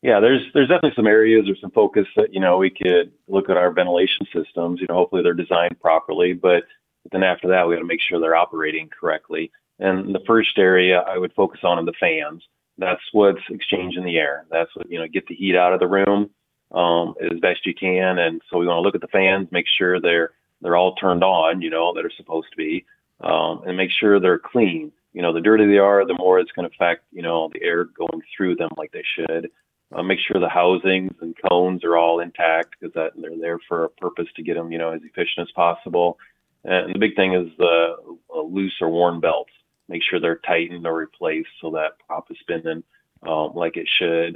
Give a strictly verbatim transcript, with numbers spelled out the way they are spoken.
Yeah, there's there's definitely some areas or some focus that, you know, we could look at our ventilation systems. You know, hopefully they're designed properly, but then after that, we got to make sure they're operating correctly. And the first area I would focus on are the fans. That's what's exchanging the air. That's what, you know, get the heat out of the room um, as best you can. And so we want to look at the fans, make sure they're they're all turned on, you know, that are supposed to be, um, and make sure they're clean. You know, the dirtier they are, the more it's going to affect, you know, the air going through them like they should. Uh, make sure the housings and cones are all intact because that they're there for a purpose to get them, you know, as efficient as possible. And the big thing is the uh, loose or worn belts. Make sure they're tightened or replaced so that prop is spinning um, like it should.